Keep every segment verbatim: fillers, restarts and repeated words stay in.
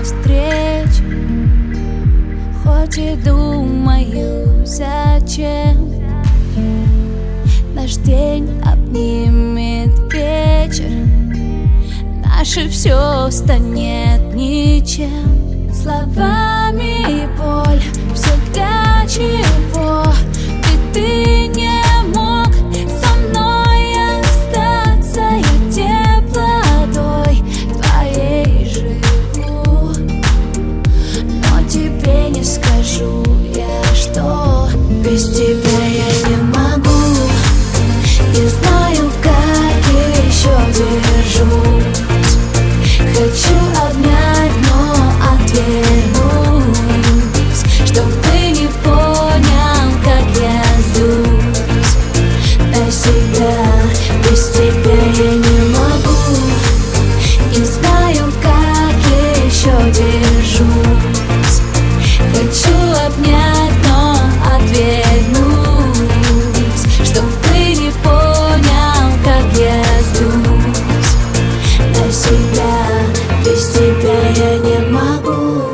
встречу, хоть и думаю, зачем. Наш день обнимет вечер, наше все станет ничем. Словами боль, все для чего ты, ты не мог со мной остаться. Я теплотой твоей живу, но тебе не скажу я, что без тебя я не могу. Не знаю, как еще держусь. Хочу обнять, но отвернусь, чтоб ты не понял, как я сдусь на себя. Без тебя я не могу. Не знаю, как еще держусь. Хочу обнять, но отвернусь, чтоб ты не понял, как я сдусь на себя. Без тебя я не могу.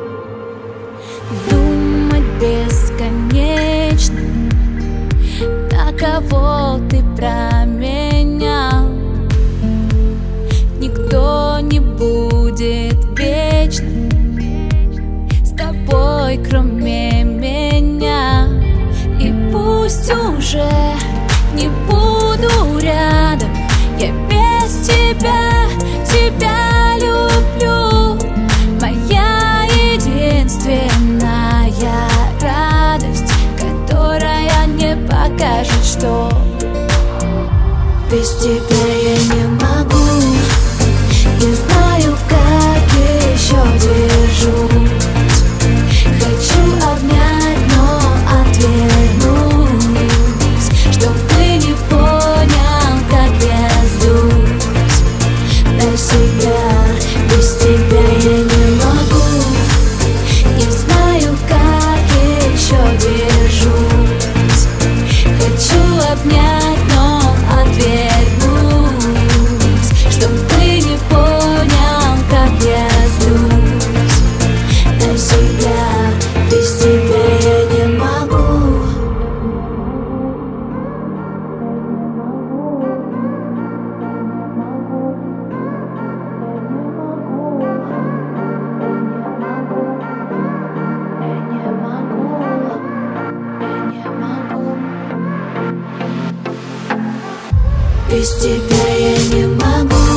Думать бесконечно, на кого ты променял. Никто не будет вечно с тобой, кроме меня. И пусть уже не буду рядом, я без тебя, тебя люблю. Моя единственная радость, которая не покажет, что без тебя я не могу. Не знаю, как еще держусь. Хочу обнять, но отвернусь, чтоб ты не понял, как я сдусь на себя. Без тебя я не могу. Не знаю, как еще держусь. Хочу обнять, но отвернусь, чтоб ты не понял, как я сдусь на себя. Без тебя я не могу. Без тебя я не могу.